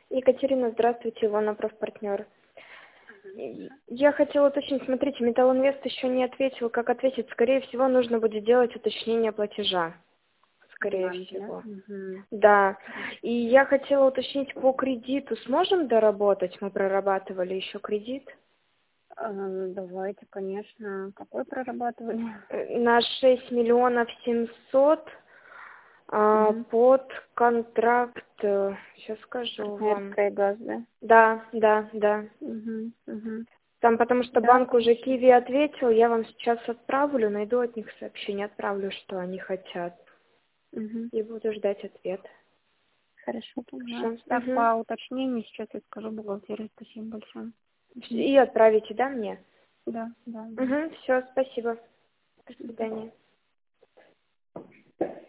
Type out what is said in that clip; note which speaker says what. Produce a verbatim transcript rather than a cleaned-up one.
Speaker 1: Екатерина, здравствуйте, Ивана, профпартнер. Я хотела уточнить, смотрите, Металлинвест еще не ответил. Как ответить? Скорее всего, нужно будет делать уточнение платежа. Скорее
Speaker 2: Банки,
Speaker 1: всего.
Speaker 2: да? Мгм.
Speaker 1: Да. И я хотела уточнить по кредиту. Сможем доработать? Мы прорабатывали еще кредит.
Speaker 2: А, Давайте, конечно. Какой прорабатывали?
Speaker 1: Э, На шесть миллионов семьсот а,
Speaker 2: Мгм.
Speaker 1: под контракт. Сейчас скажу вам.
Speaker 2: Красноярская газ, да?
Speaker 1: Да, да, да.
Speaker 2: Угу, угу.
Speaker 1: Там, потому что
Speaker 2: Да,
Speaker 1: банк уже
Speaker 2: конечно.
Speaker 1: Киви ответил, я вам сейчас отправлю, найду от них сообщение, отправлю, что они хотят.
Speaker 2: Угу.
Speaker 1: И буду ждать ответ.
Speaker 2: Хорошо, поняла.
Speaker 1: Хорошо.
Speaker 2: Так,
Speaker 1: Угу.
Speaker 2: по уточнению сейчас я скажу бухгалтерии. Спасибо большое. Угу.
Speaker 1: И отправите, да, мне?
Speaker 2: Да, да, да.
Speaker 1: Угу, все, спасибо. До
Speaker 2: Мгм.
Speaker 1: свидания.